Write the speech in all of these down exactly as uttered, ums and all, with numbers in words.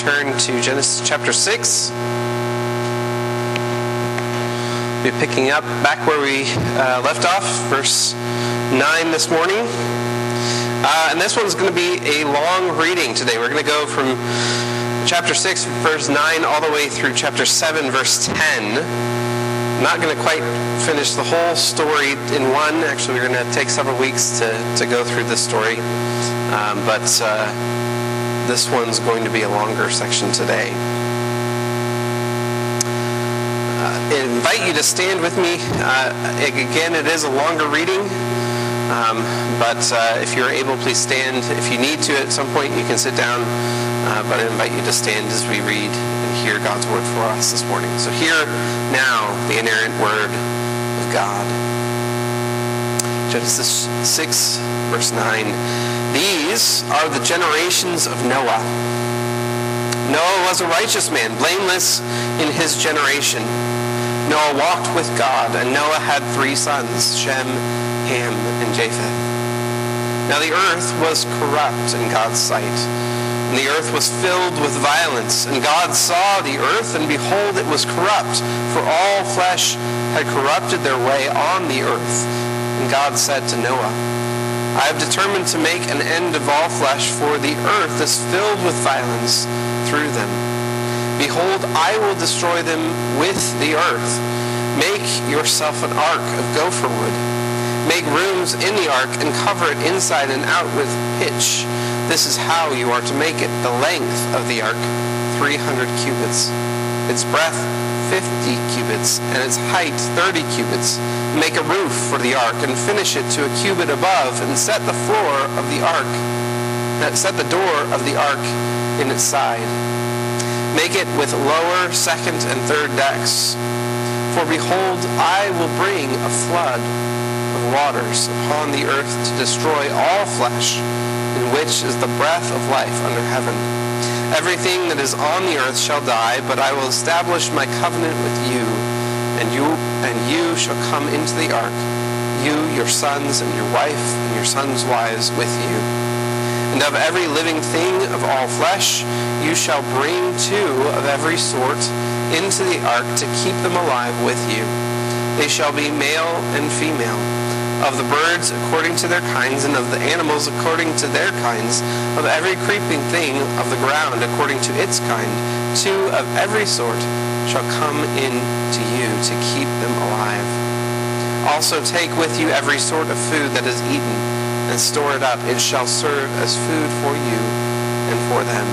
Turn to Genesis chapter six. We'll be picking up back where we uh, left off, verse nine this morning. Uh, and this one's going to be a long reading today. We're going to go from chapter six, verse nine, all the way through chapter seven, verse ten. I'm not going to quite finish the whole story in one. Actually, we're going to take several weeks to, to go through this story. Um, but... Uh, This one's going to be a longer section today. Uh, I invite you to stand with me. Uh, again, it is a longer reading, um, but uh, if you're able, please stand. If you need to at some point, you can sit down, uh, but I invite you to stand as we read and hear God's word for us this morning. So hear now the inerrant word of God. Genesis six, verse nine. These are the generations of Noah. Noah was a righteous man, blameless in his generation. Noah walked with God, and Noah had three sons, Shem, Ham, and Japheth. Now the earth was corrupt in God's sight, and the earth was filled with violence. And God saw the earth, and behold, it was corrupt, for all flesh had corrupted their way on the earth. And God said to Noah, I have determined to make an end of all flesh, for the earth is filled with violence through them. Behold, I will destroy them with the earth. Make yourself an ark of gopher wood. Make rooms in the ark and cover it inside and out with pitch. This is how you are to make it. The length of the ark, three hundred cubits. Its breadth, fifty cubits, and its height, thirty cubits. Make a roof for the ark and finish it to a cubit above, and set the floor of the ark, set the door of the ark in its side. Make it with lower, second, and third decks. For behold, I will bring a flood of waters upon the earth to destroy all flesh, in which is the breath of life under heaven. Everything that is on the earth shall die, but I will establish my covenant with you, and you and you shall come into the ark, you, your sons, and your wife, and your sons' wives with you. And of every living thing of all flesh you shall bring two of every sort into the ark to keep them alive with you. They shall be male and female. Of the birds according to their kinds, and of the animals according to their kinds, of every creeping thing of the ground according to its kind, two of every sort shall come in to you to keep them alive. Also take with you every sort of food that is eaten, and store it up. It shall serve as food for you and for them.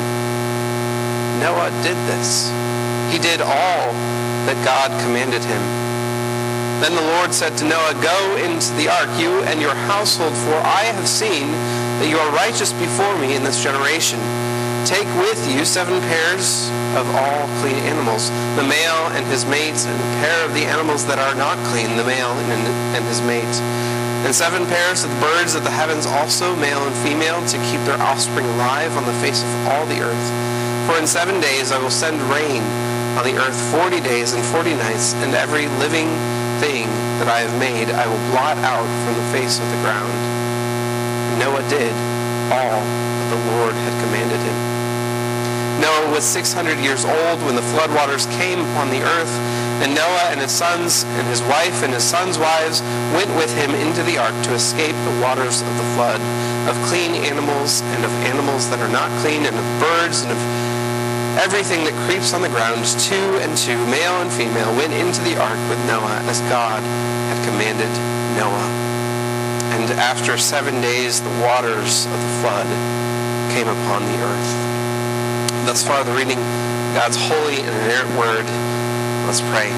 Noah did this. He did all that God commanded him. Then the Lord said to Noah, Go into the ark, you and your household, for I have seen that you are righteous before me in this generation. Take with you seven pairs of all clean animals, the male and his mates, and a pair of the animals that are not clean, the male and, and his mate. And seven pairs of the birds of the heavens also, male and female, to keep their offspring alive on the face of all the earth. For in seven days I will send rain on the earth forty days and forty nights, and every living thing that I have made I will blot out from the face of the ground. And Noah did all that the Lord had commanded him. Noah was six hundred years old when the floodwaters came upon the earth, and Noah and his sons and his wife and his sons' wives went with him into the ark to escape the waters of the flood, of clean animals and of animals that are not clean, and of birds and of everything that creeps on the ground. Two and two, male and female, went into the ark with Noah as God had commanded Noah. And after seven days the waters of the flood came upon the earth. Thus far the reading of God's holy and inerrant word. Let's pray.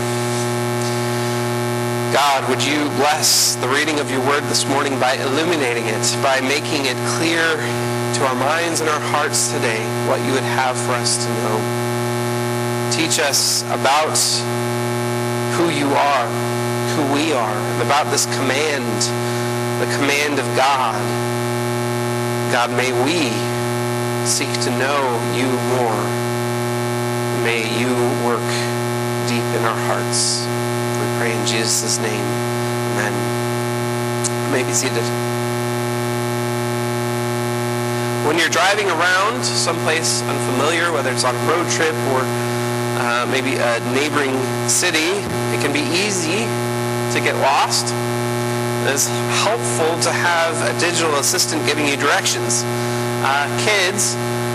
God, would you bless the reading of your word this morning by illuminating it, by making it clear to our minds and our hearts today what you would have for us to know. Teach us about who you are, who we are, and about this command, the command of God. God, may we seek to know you more. May you work deep in our hearts. We pray in Jesus' name. Amen. You may be seated. When you're driving around someplace unfamiliar, whether it's on a road trip or uh, maybe a neighboring city, it can be easy to get lost. It's helpful to have a digital assistant giving you directions. Uh, kids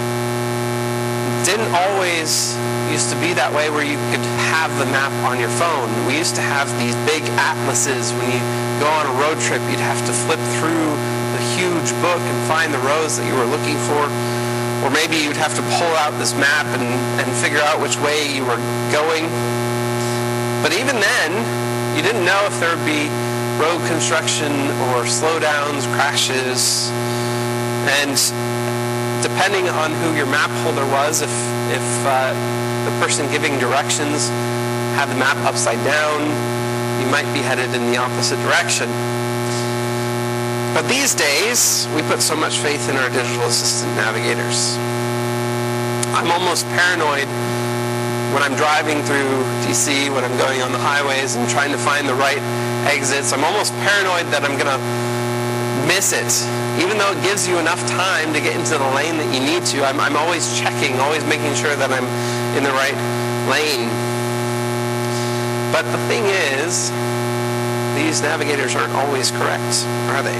didn't always used to be that way where you could have the map on your phone. We used to have these big atlases. When you go on a road trip, you'd have to flip through the huge book and find the roads that you were looking for. Or maybe you'd have to pull out this map and, and figure out which way you were going. But even then, you didn't know if there would be road construction or slowdowns, crashes. And depending on who your map holder was, if, if uh, the person giving directions had the map upside down, you might be headed in the opposite direction. But these days, we put so much faith in our digital assistant navigators. I'm almost paranoid when I'm driving through D C, when I'm going on the highways and trying to find the right exits. I'm almost paranoid that I'm going to miss it. Even though it gives you enough time to get into the lane that you need to, I'm, I'm always checking, always making sure that I'm in the right lane. But the thing is, these navigators aren't always correct, are they?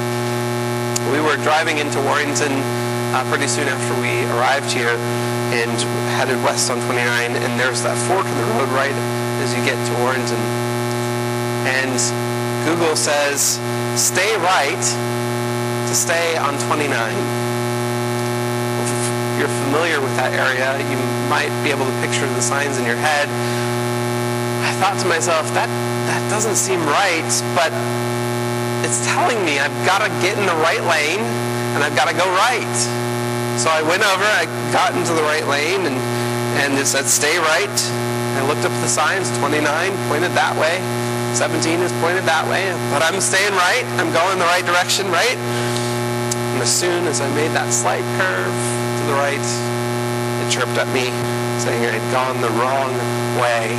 We were driving into Warrington uh, pretty soon after we arrived here and headed west on twenty-nine, and there's that fork in the road right as you get to Warrington. And Google says, stay right to stay on twenty-nine. If you're familiar with that area, you might be able to picture the signs in your head. I thought to myself, that, that doesn't seem right, but it's telling me I've got to get in the right lane and I've got to go right. So I went over, I got into the right lane, and, and it said stay right. I looked up the signs, twenty-nine pointed that way, seventeen is pointed that way, but I'm staying right, I'm going the right direction, right? And as soon as I made that slight curve to the right, it chirped at me saying I'd gone the wrong way.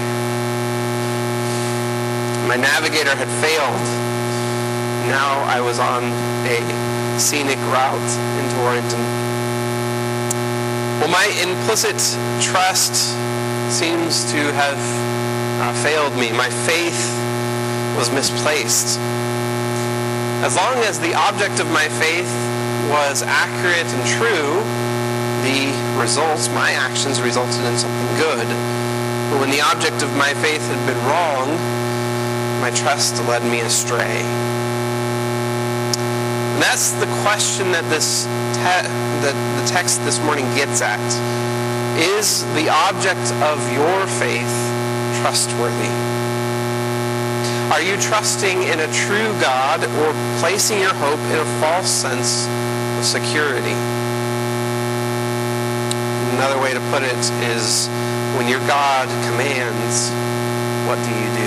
My navigator had failed. Now I was on a scenic route into Warrington. Well, my implicit trust seems to have uh, failed me. My faith was misplaced. As long as the object of my faith was accurate and true, the results, my actions, resulted in something good. But when the object of my faith had been wrong, my trust led me astray. And that's the question that this te- that the text this morning gets at. Is the object of your faith trustworthy? Are you trusting in a true God or placing your hope in a false sense of security? Another way to put it is, when your God commands, what do you do?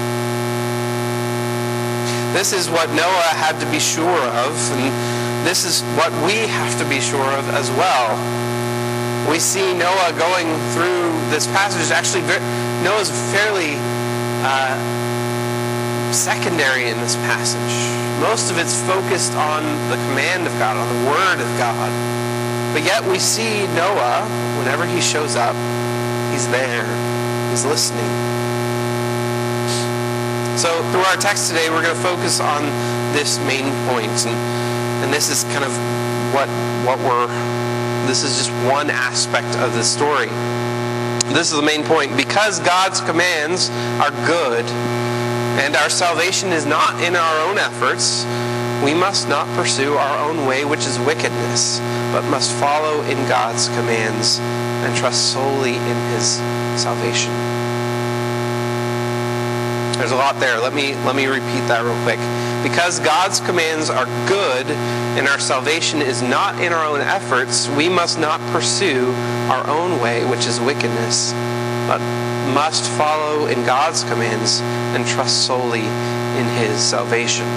This is what Noah had to be sure of, and this is what we have to be sure of as well. We see Noah going through this passage. Actually, Noah's fairly uh, secondary in this passage. Most of it's focused on the command of God, on the word of God. But yet we see Noah, whenever he shows up, he's there. He's listening. So through our text today, we're going to focus on this main point. And, and this is kind of what, what we're, this is just one aspect of the story. This is the main point. Because God's commands are good, and our salvation is not in our own efforts, we must not pursue our own way, which is wickedness, but must follow in God's commands and trust solely in His salvation. There's a lot there. Let me let me repeat that real quick. Because God's commands are good and our salvation is not in our own efforts, we must not pursue our own way, which is wickedness, but must follow in God's commands and trust solely in His salvation.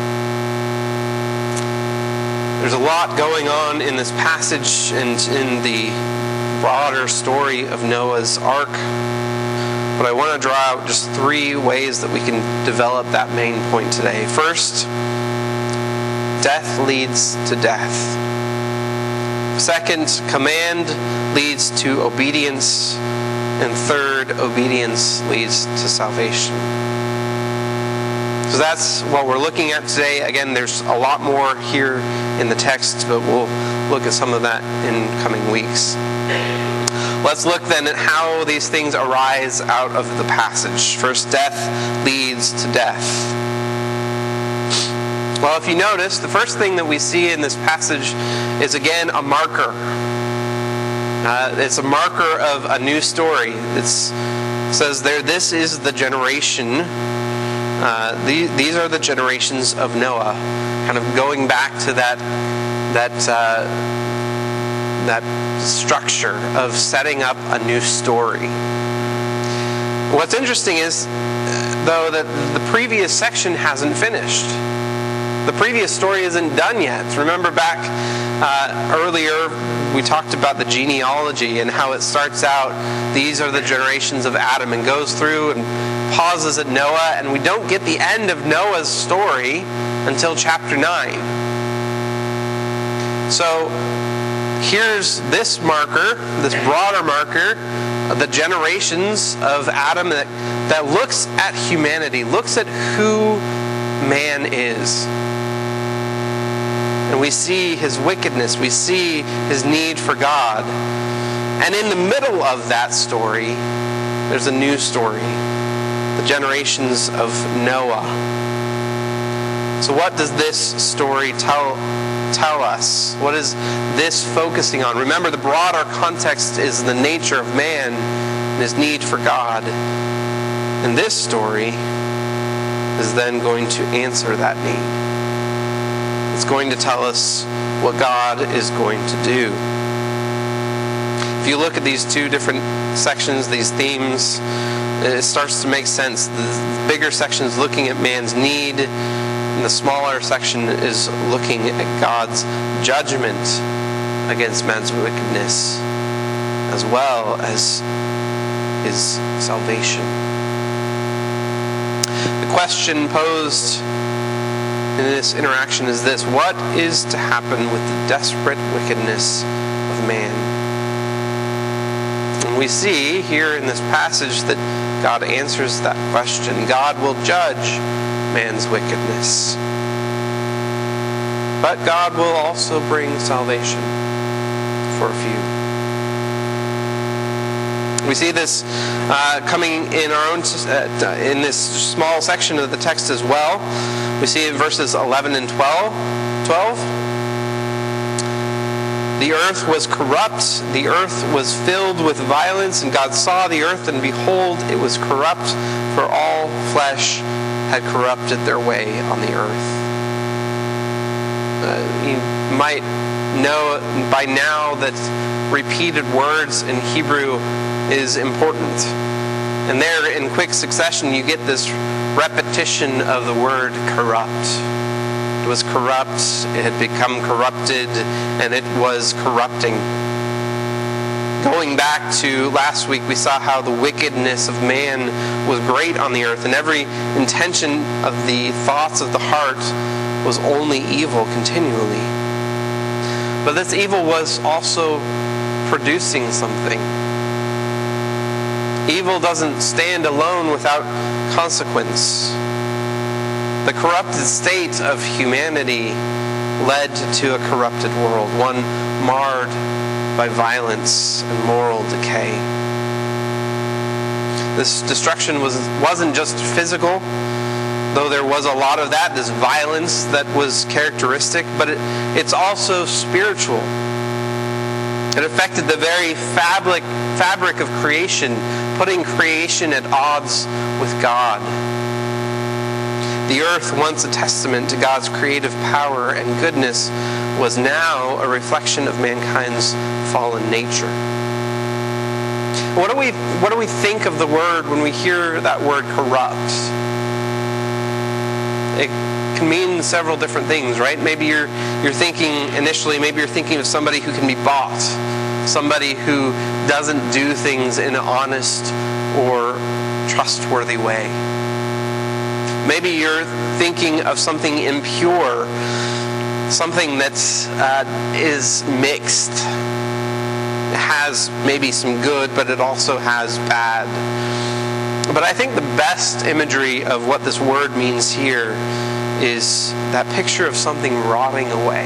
There's a lot going on in this passage and in the broader story of Noah's Ark. But I want to draw out just three ways that we can develop that main point today. First, death leads to death. Second, command leads to obedience. And third, obedience leads to salvation. So that's what we're looking at today. Again, there's a lot more here in the text, but we'll look at some of that in coming weeks. Let's look then at how these things arise out of the passage. First, death leads to death. Well, if you notice, the first thing that we see in this passage is again a marker. Uh, it's a marker of a new story. It's, it says there, this is the generation. Uh, these, these are the generations of Noah. Kind of going back to that that uh, that structure of setting up a new story. What's interesting is, though, that the previous section hasn't finished. The previous story isn't done yet. Remember back uh, earlier, we talked about the genealogy and how it starts out, these are the generations of Adam, and goes through and pauses at Noah, and we don't get the end of Noah's story until chapter nine. So here's this marker, this broader marker, the generations of Adam that, that looks at humanity, looks at who man is. And we see his wickedness, we see his need for God. And in the middle of that story, there's a new story, the generations of Noah. So what does this story tell tell us? What is this focusing on? Remember, the broader context is the nature of man and his need for God. And this story is then going to answer that need. It's going to tell us what God is going to do. If you look at these two different sections, these themes, it starts to make sense. The bigger section is looking at man's need, and the smaller section is looking at God's judgment against man's wickedness, as well as his salvation. The question posed in this interaction is this: what is to happen with the desperate wickedness of man? And we see here in this passage that God answers that question. God will judge man's wickedness. But God will also bring salvation for a few. We see this uh, coming in our own uh, in this small section of the text as well. We see in verses eleven and twelve. The earth was corrupt, the earth was filled with violence, and God saw the earth, and behold, it was corrupt, for all flesh had corrupted their way on the earth. Uh, you might know by now that repeated words in Hebrew is important. And there, in quick succession, you get this repetition of the word corrupt. It was corrupt, it had become corrupted, and it was corrupting. Going back to last week, we saw how the wickedness of man was great on the earth, and every intention of the thoughts of the heart was only evil continually. But this evil was also producing something. Evil doesn't stand alone without consequence. The corrupted state of humanity led to a corrupted world, one marred by violence and moral decay. This destruction was, wasn't just physical, though there was a lot of that, this violence that was characteristic, but it, it's also spiritual. It affected the very fabric, fabric of creation, putting creation at odds with God. The earth, once a testament to God's creative power and goodness, was now a reflection of mankind's fallen nature. What do we, what do we think of the word when we hear that word corrupt? It can mean several different things, right? Maybe you're you're thinking initially, maybe you're thinking of somebody who can be bought, somebody who doesn't do things in an honest or trustworthy way. Maybe you're thinking of something impure, something that uh, is mixed. It has maybe some good, but it also has bad. But I think the best imagery of what this word means here is that picture of something rotting away.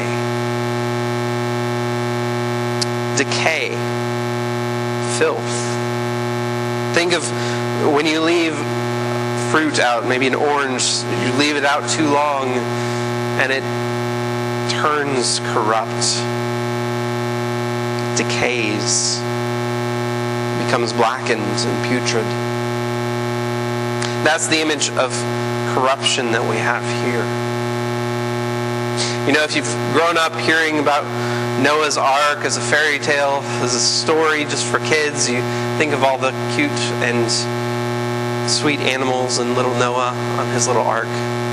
Decay. Filth. Think of when you leave fruit out, maybe an orange, you leave it out too long and it turns corrupt, decays, becomes blackened and putrid. That's the image of corruption that we have here. You know, if you've grown up hearing about Noah's Ark as a fairy tale, as a story just for kids, you think of all the cute and sweet animals and little Noah on his little ark.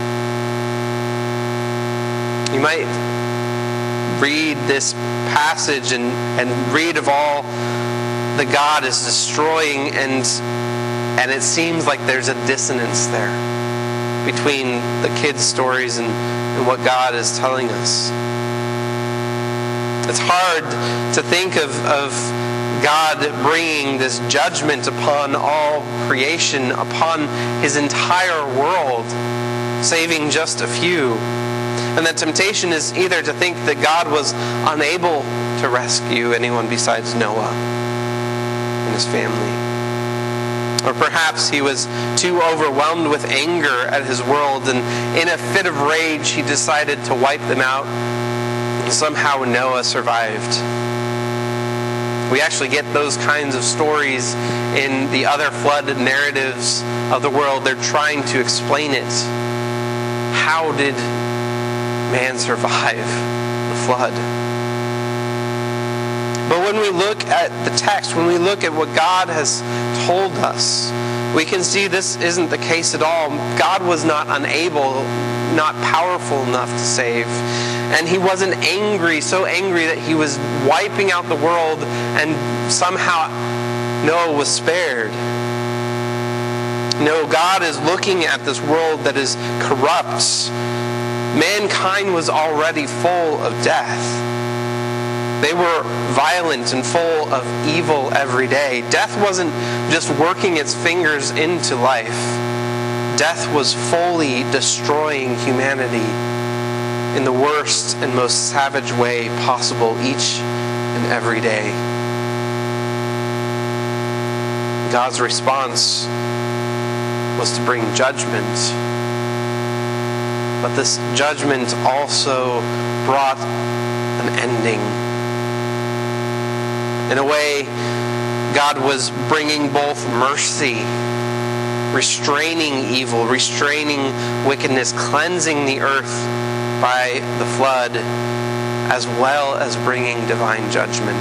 You might read this passage and, and read of all that God is destroying, and and it seems like there's a dissonance there between the kids' stories and, and what God is telling us. It's hard to think of, of God bringing this judgment upon all creation, upon his entire world, saving just a few. And the temptation is either to think that God was unable to rescue anyone besides Noah and his family. Or perhaps he was too overwhelmed with anger at his world, and in a fit of rage he decided to wipe them out, and somehow Noah survived. We actually get those kinds of stories in the other flood narratives of the world. They're trying to explain it. How did man survive the flood? But when we look at the text, when we look at what God has told us, we can see this isn't the case at all. God was not unable, not powerful enough to save. And he wasn't angry, so angry that he was wiping out the world and somehow Noah was spared. No, God is looking at this world that is corrupt. Mankind was already full of death. They were violent and full of evil every day. Death wasn't just working its fingers into life. Death was fully destroying humanity in the worst and most savage way possible each and every day. God's response was to bring judgment. But this judgment also brought an ending. In a way, God was bringing both mercy, restraining evil, restraining wickedness, cleansing the earth by the flood, as well as bringing divine judgment.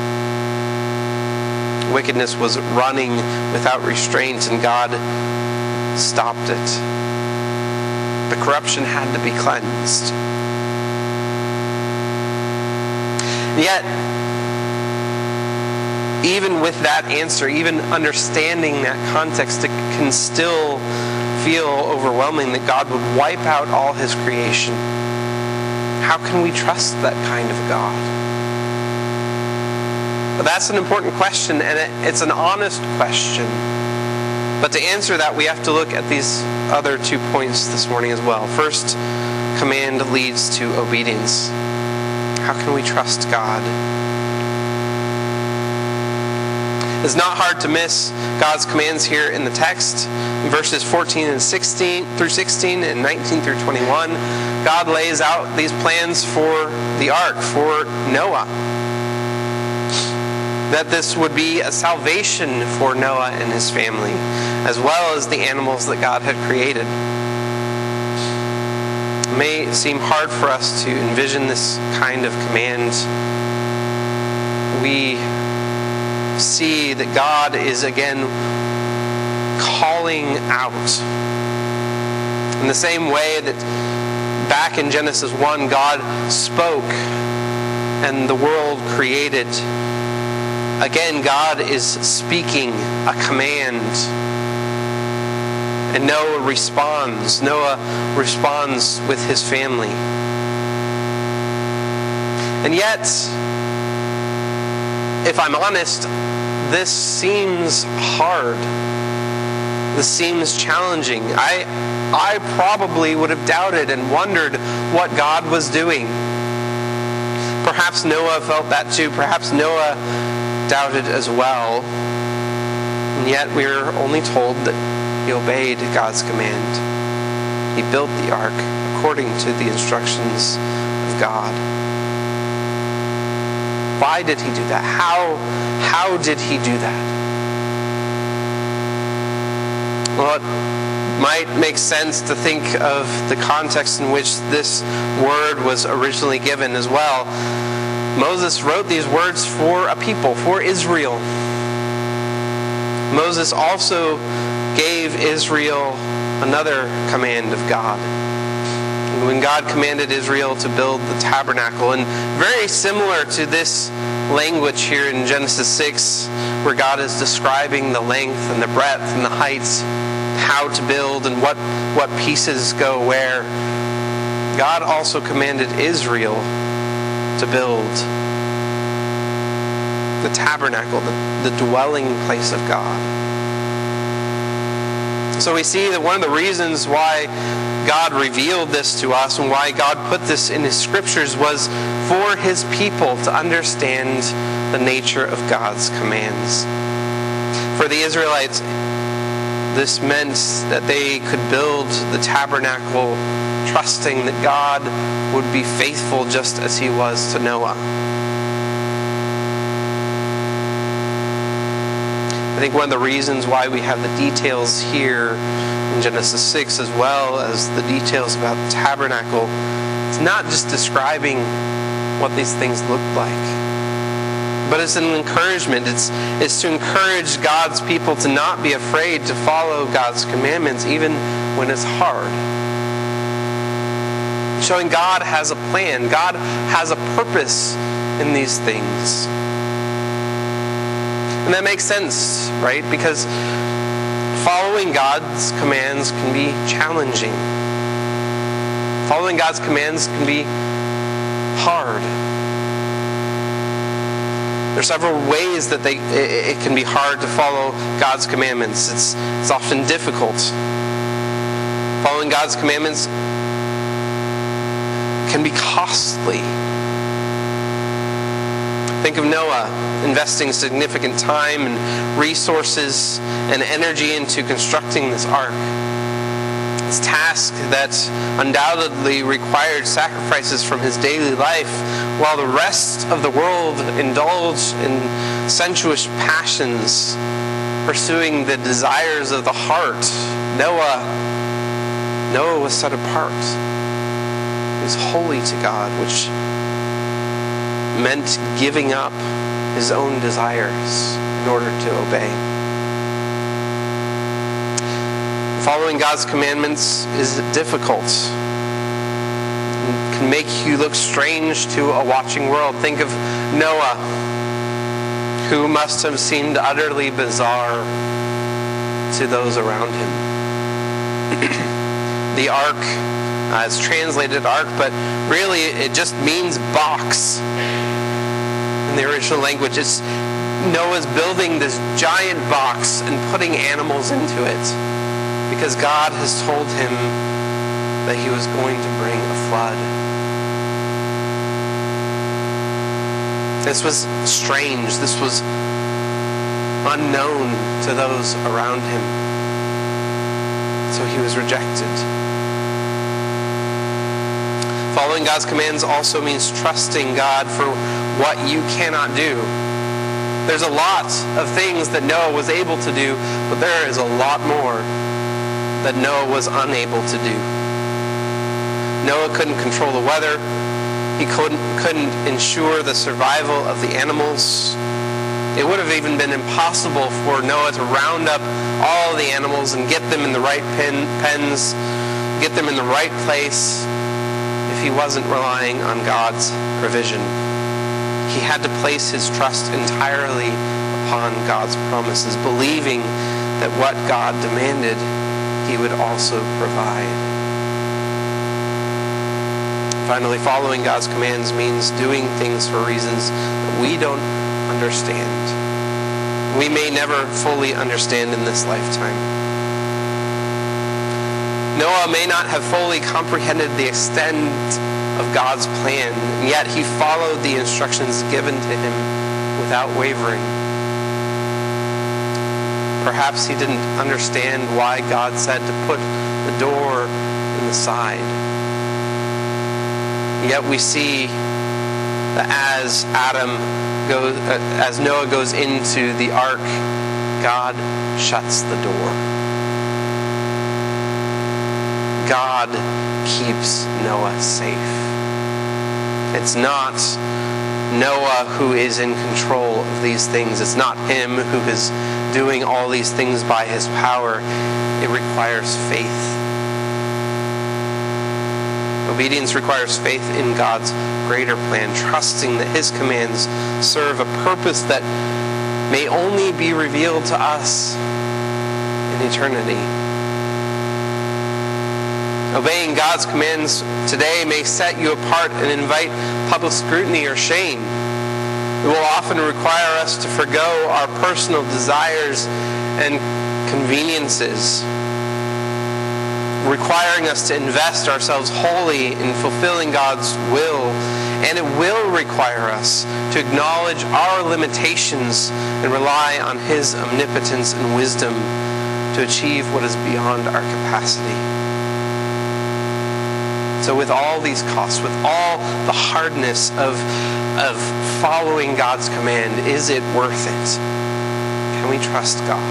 Wickedness was running without restraint, and God stopped it. The corruption had to be cleansed. Yet, even with that answer, even understanding that context, it can still feel overwhelming that God would wipe out all his creation. How can we trust that kind of God? But that's an important question, and it, it's an honest question. But to answer that, we have to look at these other two points this morning as well. First, command leads to obedience. How can we trust God? It's not hard to miss God's commands here in the text. In verses fourteen and sixteen through sixteen and nineteen through twenty-one, God lays out these plans for the ark, for Noah. That this would be a salvation for Noah and his family, as well as the animals that God had created. It may seem hard for us to envision this kind of command. We see that God is again calling out. In the same way that back in Genesis one, God spoke and the world created. Again, God is speaking a command. And Noah responds. Noah responds with his family. And yet, if I'm honest, this seems hard. This seems challenging. I, I probably would have doubted and wondered what God was doing. Perhaps Noah felt that too. Perhaps Noah doubted as well. And yet we're only told that he obeyed God's command. He built the ark according to the instructions of God. Why did he do that? How, how did he do that? Well, it might make sense to think of the context in which this word was originally given as well. Moses wrote these words for a people, for Israel. Moses also gave Israel another command of God. When God commanded Israel to build the tabernacle, and very similar to this language here in Genesis six, where God is describing the length and the breadth and the heights, how to build and what, what pieces go where, God also commanded Israel to build the tabernacle, the, the dwelling place of God. So we see that one of the reasons why God revealed this to us and why God put this in His scriptures was for His people to understand the nature of God's commands. For the Israelites, this meant that they could build the tabernacle trusting that God would be faithful just as He was to Noah. I think one of the reasons why we have the details here in Genesis six as well as the details about the tabernacle, it's not just describing what these things look like, but it's an encouragement. It's, it's to encourage God's people to not be afraid to follow God's commandments even when it's hard. Showing God has a plan. God has a purpose in these things. And that makes sense, right? Because following God's commands can be challenging. Following God's commands can be hard. There are several ways that they it, it can be hard to follow God's commandments. It's, it's often difficult. Following God's commandments can be costly. Think of Noah investing significant time and resources and energy into constructing this ark. This task that undoubtedly required sacrifices from his daily life, while the rest of the world indulged in sensuous passions, pursuing the desires of the heart. Noah, Noah was set apart. He was holy to God, which meant giving up his own desires in order to obey. Following God's commandments is difficult. It can make you look strange to a watching world. Think of Noah, who must have seemed utterly bizarre to those around him. The ark, uh, it's translated ark, but really it just means box. In the original language, it's Noah's building this giant box and putting animals into it because God has told him that he was going to bring a flood. This was strange. This was unknown to those around him. So he was rejected. Following God's commands also means trusting God for what you cannot do. There's a lot of things that Noah was able to do, but there is a lot more that Noah was unable to do. Noah couldn't control the weather. He couldn't, couldn't ensure the survival of the animals. It would have even been impossible for Noah to round up all the animals and get them in the right pen, pens, get them in the right place, if he wasn't relying on God's provision. He had to place his trust entirely upon God's promises, believing that what God demanded, he would also provide. Finally, following God's commands means doing things for reasons that we don't understand. We may never fully understand in this lifetime. Noah may not have fully comprehended the extent of God's plan, and yet he followed the instructions given to him without wavering. Perhaps he didn't understand why God said to put the door in the side. Yet we see that as Adam goes, uh, as Noah goes into the ark, God shuts the door. God keeps Noah safe. It's not Noah who is in control of these things. It's not him who is doing all these things by his power. It requires faith. Obedience requires faith in God's greater plan, trusting that his commands serve a purpose that may only be revealed to us in eternity. Obeying God's commands today may set you apart and invite public scrutiny or shame. It will often require us to forgo our personal desires and conveniences, requiring us to invest ourselves wholly in fulfilling God's will. And it will require us to acknowledge our limitations and rely on his omnipotence and wisdom to achieve what is beyond our capacity. So with all these costs, with all the hardness of, of following God's command, is it worth it? Can we trust God?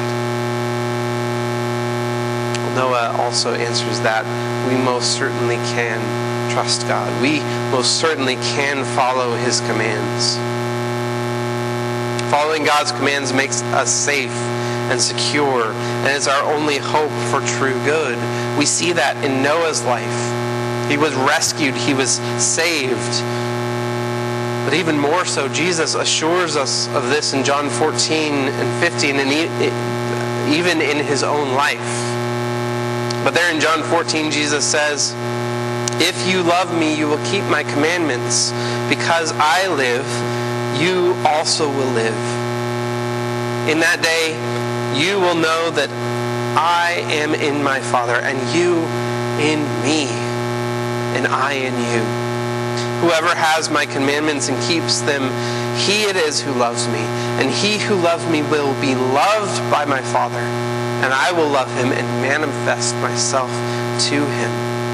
Well, Noah also answers that we most certainly can trust God. We most certainly can follow his commands. Following God's commands makes us safe and secure, and is our only hope for true good. We see that in Noah's life. He was rescued. He was saved. But even more so, Jesus assures us of this in John fourteen and fifteen, and even in his own life. But there in John fourteen, Jesus says, "If you love me, you will keep my commandments. Because I live, you also will live. In that day, you will know that I am in my Father, and you in me, and I in you. Whoever has my commandments and keeps them, he it is who loves me. And he who loves me will be loved by my Father, and I will love him and manifest myself to him."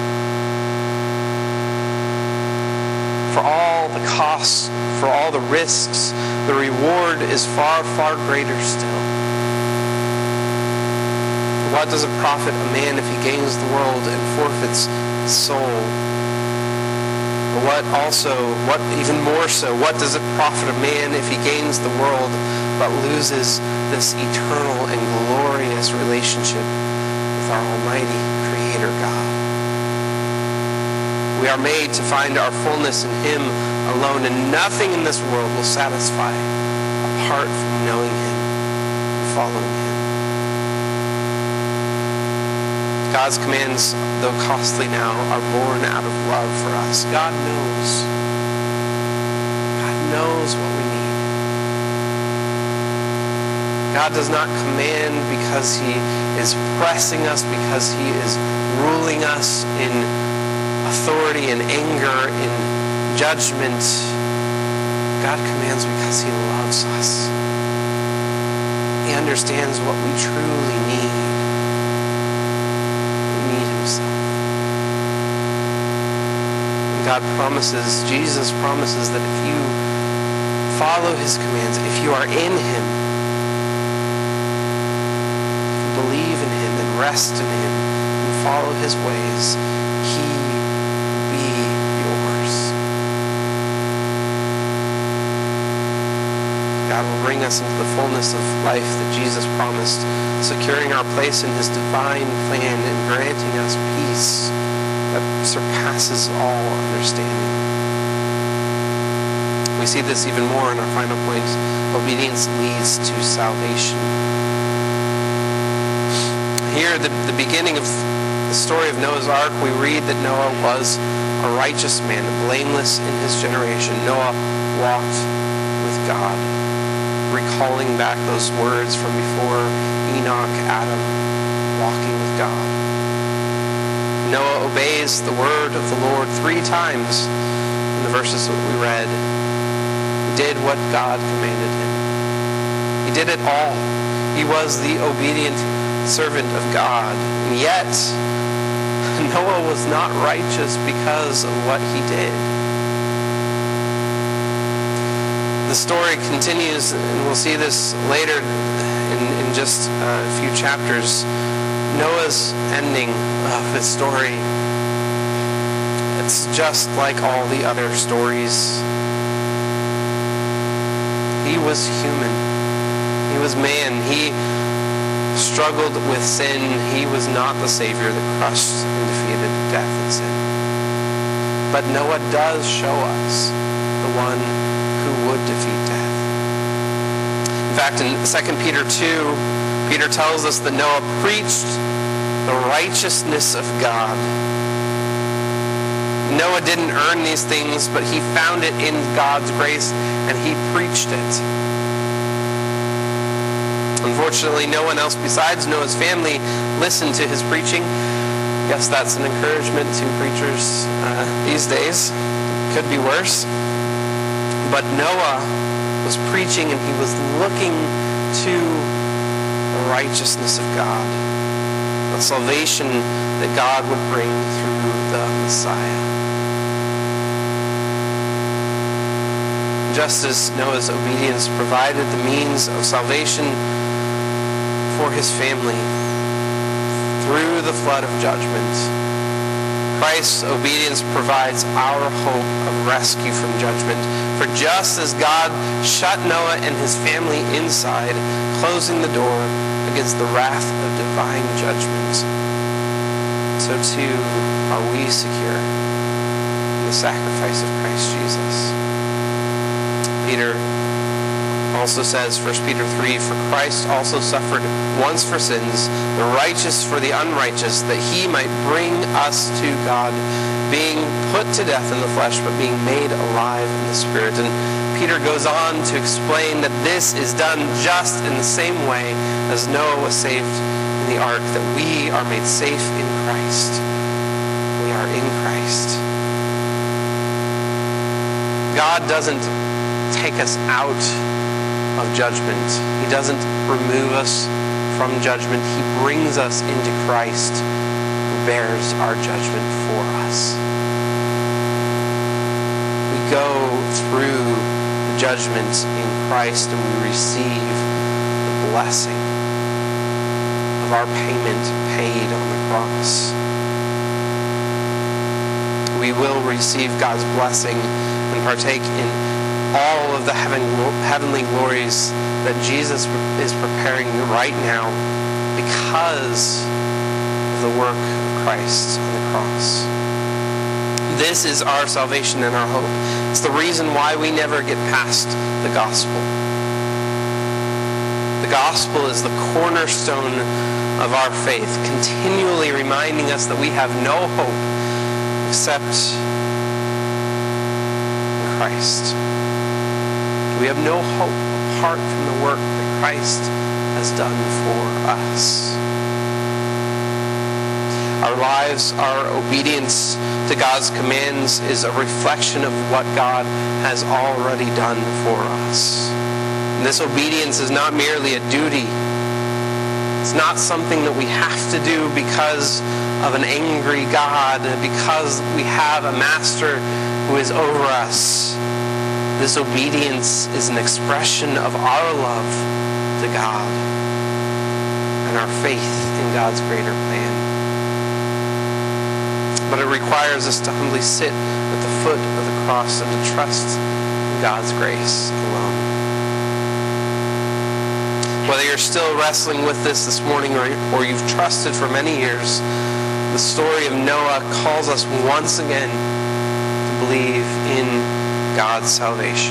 For all the costs, for all the risks, the reward is far, far greater still. What does it profit a man if he gains the world and forfeits his soul? What also, what even more so, what does it profit a man if he gains the world but loses this eternal and glorious relationship with our Almighty Creator God? We are made to find our fullness in him alone, and nothing in this world will satisfy apart from knowing him and following him. God's commands, though costly now, are born out of love for us. God knows. God knows what we need. God does not command because he is pressing us, because he is ruling us in authority and anger, in judgment. God commands because he loves us. He understands what we truly need. God promises, Jesus promises that if you follow his commands, if you are in him, if you believe in him and rest in him and follow his ways, he will be yours. God will bring us into the fullness of life that Jesus promised, securing our place in his divine plan and granting us peace that surpasses all understanding. We see this even more in our final point. Obedience leads to salvation. Here at the, the beginning of the story of Noah's Ark, we read that Noah was a righteous man, blameless in his generation. Noah walked with God, recalling back those words from before Enoch, Adam, walking with God. Noah obeys the word of the Lord three times in the verses that we read. He did what God commanded him. He did it all. He was the obedient servant of God. And yet, Noah was not righteous because of what he did. The story continues, and we'll see this later in, in just a few chapters. Noah's ending of his story, it's just like all the other stories. He was human. He was man. He struggled with sin. He was not the Savior that crushed and defeated death and sin. But Noah does show us the one who would defeat death. In fact, in Second Peter two, Peter tells us that Noah preached the righteousness of God. Noah didn't earn these things, but he found it in God's grace, and he preached it. Unfortunately, no one else besides Noah's family listened to his preaching. I guess that's an encouragement to preachers uh, these days. Could be worse. But Noah was preaching, and he was looking to the righteousness of God, the salvation that God would bring through the Messiah. Just as Noah's obedience provided the means of salvation for his family through the flood of judgment, Christ's obedience provides our hope of rescue from judgment. For just as God shut Noah and his family inside, closing the door against the wrath of divine judgment, so too are we secure in the sacrifice of Christ Jesus. Peter also says, First Peter three, for Christ also suffered once for sins, the righteous for the unrighteous, that he might bring us to God, being put to death in the flesh, but being made alive in the Spirit. And Peter goes on to explain that this is done just in the same way as Noah was saved in the ark, that we are made safe in Christ. We are in Christ. God doesn't take us out of judgment. He doesn't remove us from judgment. He brings us into Christ, who bears our judgment for us. We go through the judgment in Christ, and we receive the blessing of our payment paid on the cross. We will receive God's blessing and partake in all of the heavenly glories that Jesus is preparing right now because of the work of Christ on the cross. This is our salvation and our hope. It's the reason why we never get past the gospel. The gospel is the cornerstone of our faith, continually reminding us that we have no hope except in Christ. We have no hope apart from the work that Christ has done for us. Our lives, our obedience to God's commands is a reflection of what God has already done for us. And this obedience is not merely a duty. It's not something that we have to do because of an angry God, because we have a master who is over us. This obedience is an expression of our love to God and our faith in God's greater plan. But it requires us to humbly sit at the foot of the cross and to trust in God's grace alone. Whether you're still wrestling with this this morning or, or you've trusted for many years, the story of Noah calls us once again to believe in God's salvation.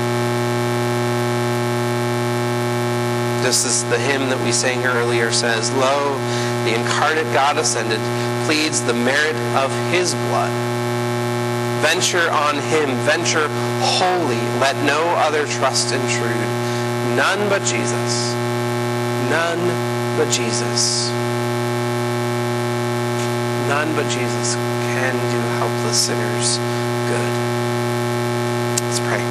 Just as the hymn that we sang earlier says, lo, the incarnate God ascended, pleads the merit of his blood Venture on him. Venture wholly. Let no other trust intrude. None but Jesus. None but Jesus. None but Jesus can do helpless sinners good. Let's pray.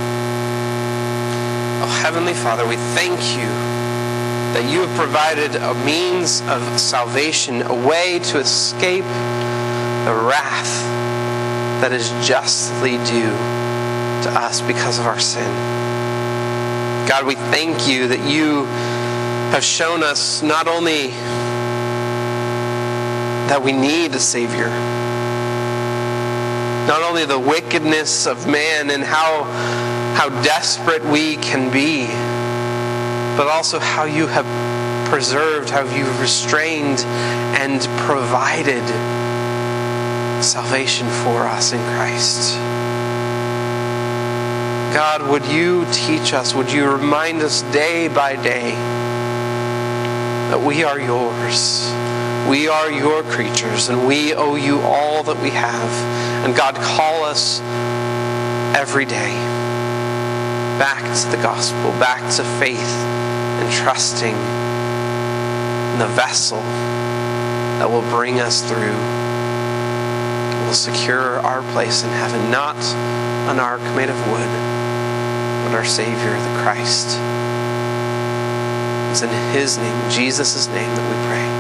Oh, Heavenly Father, we thank you that you have provided a means of salvation, a way to escape the wrath that is justly due to us because of our sin. God, we thank you that you have shown us not only that we need a Savior, not only the wickedness of man and how, how desperate we can be, but also how you have preserved, how you've restrained and provided salvation for us in Christ. God, would you teach us, would you remind us day by day that we are yours. We are your creatures, and we owe you all that we have. And God, call us every day back to the gospel, back to faith and trusting in the vessel that will bring us through, will secure our place in heaven, not an ark made of wood, but our Savior, the Christ. It's in his name, Jesus' name, that we pray.